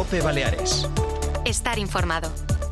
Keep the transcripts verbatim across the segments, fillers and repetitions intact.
COPE Baleares. Estar informado.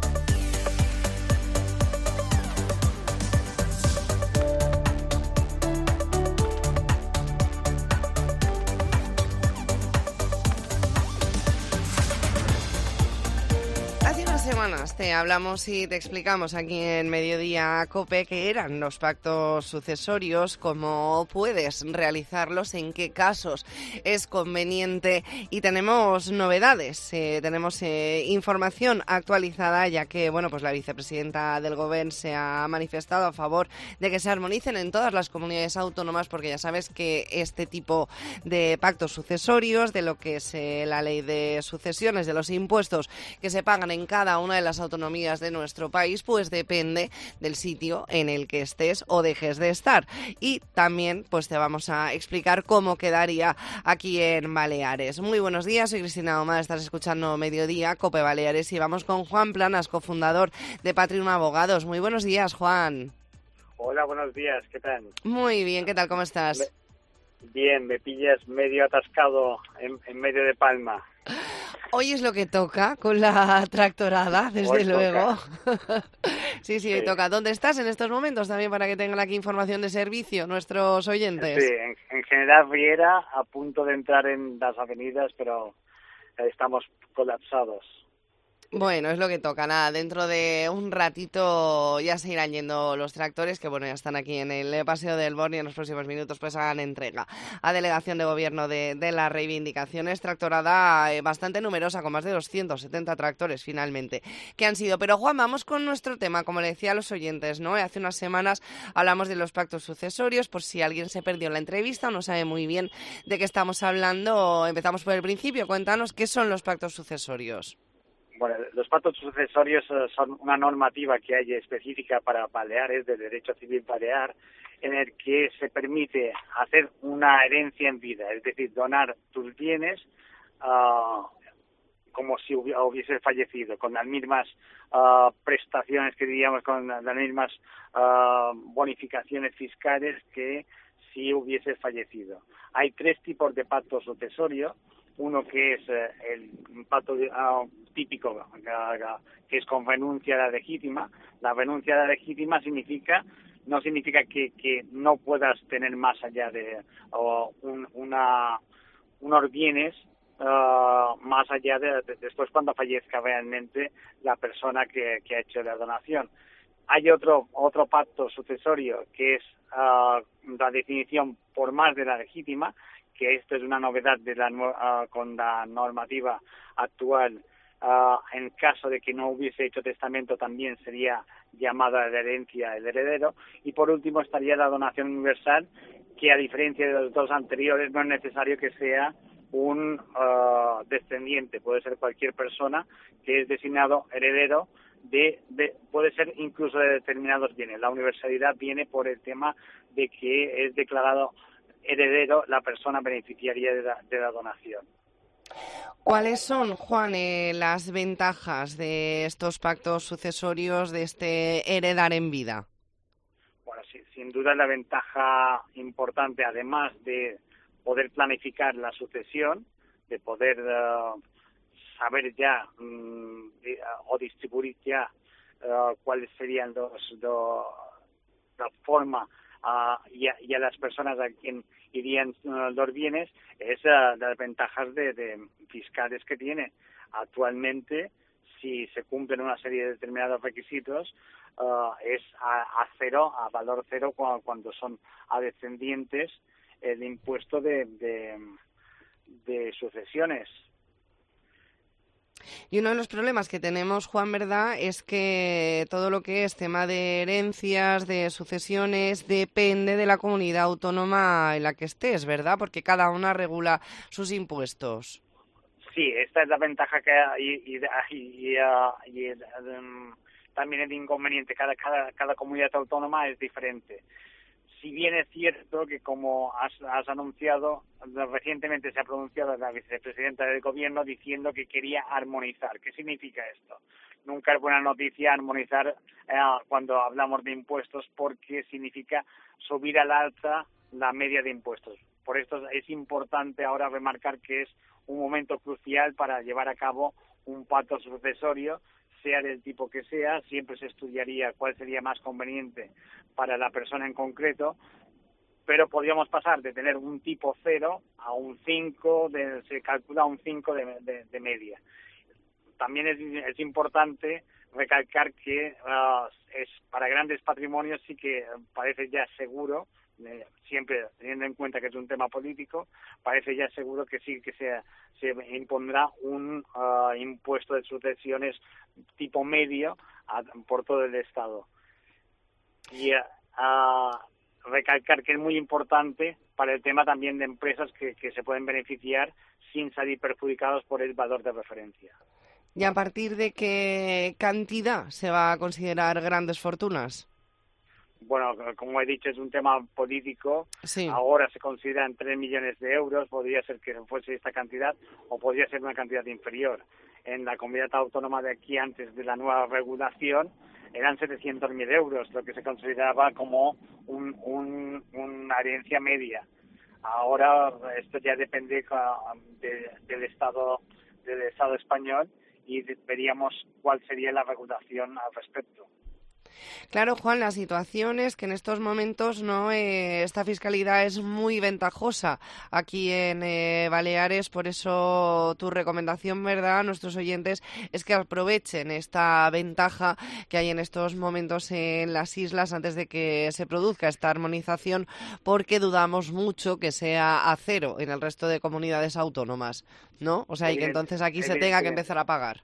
Semanas te hablamos y te explicamos aquí en Mediodía COPE qué eran los pactos sucesorios, cómo puedes realizarlos, en qué casos es conveniente, y tenemos novedades, eh, tenemos eh, información actualizada, ya que bueno, pues la vicepresidenta del Gobierno se ha manifestado a favor de que se armonicen en todas las comunidades autónomas, porque ya sabes que este tipo de pactos sucesorios, de lo que es eh, la ley de sucesiones, de los impuestos que se pagan en cada una de las autonomías de nuestro país, pues depende del sitio en el que estés o dejes de estar. Y también pues te vamos a explicar cómo quedaría aquí en Baleares. Muy buenos días, soy Cristina Omar, estás escuchando Mediodía COPE Baleares y vamos con Juan Planas, cofundador de Patrium Abogados. Muy buenos días, Juan. Hola, buenos días, ¿qué tal? Muy bien, ¿qué tal? ¿Cómo estás? Me... Bien, me pillas medio atascado en, en medio de Palma. Hoy es lo que toca con la tractorada, desde hoy luego. sí, sí, sí, hoy toca. ¿Dónde estás en estos momentos también para que tengan aquí información de servicio nuestros oyentes? Sí, en, en General Riera, a punto de entrar en las avenidas, pero estamos colapsados. Bueno, es lo que toca, nada, dentro de un ratito ya se irán yendo los tractores, que bueno, ya están aquí en el Paseo del Born y en los próximos minutos pues hagan entrega a Delegación de Gobierno de, de las reivindicaciones. Tractorada eh, bastante numerosa, con más de doscientos setenta tractores finalmente que han sido. Pero Juan, vamos con nuestro tema, como le decía a los oyentes, ¿no? Hace unas semanas hablamos de los pactos sucesorios, por si alguien se perdió en la entrevista o no sabe muy bien de qué estamos hablando, empezamos por el principio. Cuéntanos qué son los pactos sucesorios. Bueno, los pactos sucesorios son una normativa que hay específica para Baleares, del derecho civil balear, en el que se permite hacer una herencia en vida, es decir, donar tus bienes uh, como si hubiese fallecido, con las mismas uh, prestaciones que diríamos, con las mismas uh, bonificaciones fiscales que si hubiese fallecido. Hay tres tipos de pactos sucesorios. Uno que es eh, el pacto uh, típico, uh, que es con renuncia a la legítima. La renuncia a la legítima significa no significa que, que no puedas tener más allá de uh, un, una, unos bienes uh, más allá de, de después cuando fallezca realmente la persona que, que ha hecho la donación. Hay otro otro pacto sucesorio que es uh, la definición por más de la legítima, que esto es una novedad de la uh, con la normativa actual. Uh, en caso de que no hubiese hecho testamento, también sería llamada la herencia el heredero. Y por último estaría la donación universal, que a diferencia de los dos anteriores no es necesario que sea un uh, descendiente, puede ser cualquier persona que es designado heredero de, de puede ser incluso de determinados bienes. La universalidad viene por el tema de que es declarado heredero la persona beneficiaria de la, de la donación. ¿Cuáles son, Juan, eh, las ventajas de estos pactos sucesorios, de este heredar en vida? Bueno, sí, sin duda la ventaja importante, además de poder planificar la sucesión, de poder uh, saber ya um, de, uh, o distribuir ya uh, cuáles serían los, los la forma Uh, y, a, y a las personas a quien irían uh, los bienes, es uh, las ventajas de, de fiscales que tiene. Actualmente, si se cumplen una serie de determinados requisitos, uh, es a, a cero, a valor cero, cuando, cuando son a descendientes el impuesto de, de, de sucesiones. Y uno de los problemas que tenemos, Juan, ¿verdad?, es que todo lo que es tema de herencias, de sucesiones, depende de la comunidad autónoma en la que estés, ¿verdad? Porque cada una regula sus impuestos. Sí, esta es la ventaja que hay y, y, y, uh, y um, también el inconveniente. Cada, cada, cada comunidad autónoma es diferente. Si bien es cierto que, como has, has anunciado, recientemente se ha pronunciado la vicepresidenta del Gobierno diciendo que quería armonizar. ¿Qué significa esto? Nunca es buena noticia armonizar eh, cuando hablamos de impuestos, porque significa subir al alza la media de impuestos. Por esto es importante ahora remarcar que es un momento crucial para llevar a cabo un pacto sucesorio, sea del tipo que sea. Siempre se estudiaría cuál sería más conveniente para la persona en concreto, pero podríamos pasar de tener un tipo cero a un cinco, de, se calcula un cinco de, de, de media. También es, es importante recalcar que uh, es para grandes patrimonios sí que parece ya seguro, eh, siempre teniendo en cuenta que es un tema político, parece ya seguro que sí que se, se impondrá un uh, impuesto de sucesiones tipo medio a, por todo el Estado. Y uh, recalcar que es muy importante para el tema también de empresas que, que se pueden beneficiar sin salir perjudicados por el valor de referencia. ¿Y a partir de qué cantidad se va a considerar grandes fortunas? Bueno, como he dicho, es un tema político. Sí. Ahora se consideran tres millones de euros, podría ser que fuese esta cantidad o podría ser una cantidad inferior. En la comunidad autónoma de aquí, antes de la nueva regulación, eran setecientos mil euros, lo que se consideraba como un, un, una herencia media. Ahora esto ya depende de, del Estado del Estado español y veríamos cuál sería la regulación al respecto. Claro, Juan, la situación es que en estos momentos no eh, esta fiscalidad es muy ventajosa aquí en eh, Baleares, por eso tu recomendación, ¿verdad?, a nuestros oyentes es que aprovechen esta ventaja que hay en estos momentos en las islas antes de que se produzca esta armonización, porque dudamos mucho que sea a cero en el resto de comunidades autónomas, ¿no? O sea, y que entonces aquí se tenga que empezar a pagar.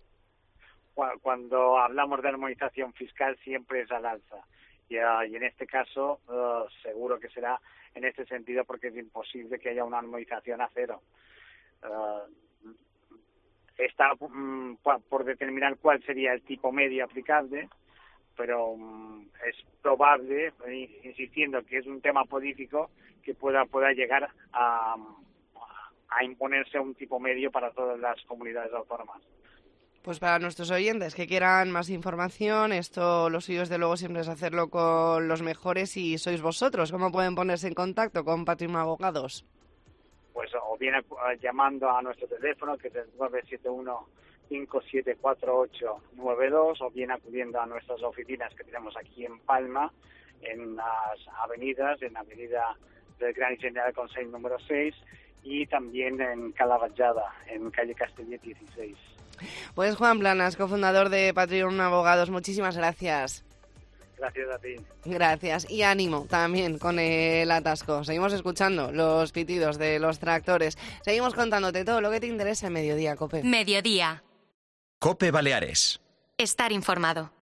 Cuando hablamos de armonización fiscal siempre es al alza y, uh, y en este caso uh, seguro que será en este sentido, porque es imposible que haya una armonización a cero. Uh, está um, por determinar cuál sería el tipo medio aplicable, pero um, es probable, insistiendo que es un tema político, que pueda pueda llegar a, a imponerse un tipo medio para todas las comunidades autónomas. Pues para nuestros oyentes que quieran más información, esto lo suyo desde luego siempre es hacerlo con los mejores y sois vosotros. ¿Cómo pueden ponerse en contacto con Patrium Abogados? Pues o bien llamando a nuestro teléfono, que es el nueve siete uno, cinco siete cuatro ocho nueve dos, o bien acudiendo a nuestras oficinas que tenemos aquí en Palma, en las avenidas, en la avenida del Gran General del Consejo número seis, y también en Calavallada, en calle Castellet dieciséis. Pues Juan Planas, cofundador de Patrium Abogados, muchísimas gracias. Gracias a ti. Gracias. Y ánimo también con el atasco. Seguimos escuchando los pitidos de los tractores. Seguimos contándote todo lo que te interesa en Mediodía, COPE. Mediodía. COPE Baleares. Estar informado.